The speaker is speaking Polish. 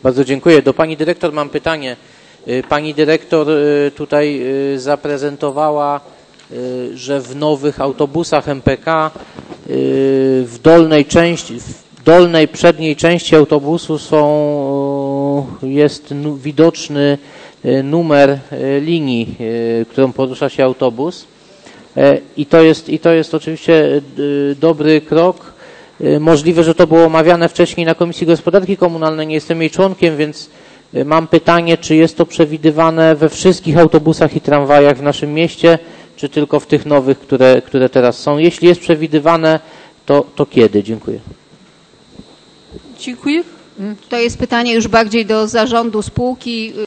Bardzo dziękuję. Do pani dyrektor mam pytanie. Pani dyrektor tutaj zaprezentowała, że w nowych autobusach MPK w dolnej przedniej części autobusu jest widoczny numer linii, którą porusza się autobus. I to jest oczywiście dobry krok. Możliwe, że to było omawiane wcześniej na Komisji Gospodarki Komunalnej, nie jestem jej członkiem, więc mam pytanie, czy jest to przewidywane we wszystkich autobusach i tramwajach w naszym mieście, czy tylko w tych nowych, które teraz są? Jeśli jest przewidywane, to kiedy? Dziękuję. Dziękuję. To jest pytanie już bardziej do zarządu spółki.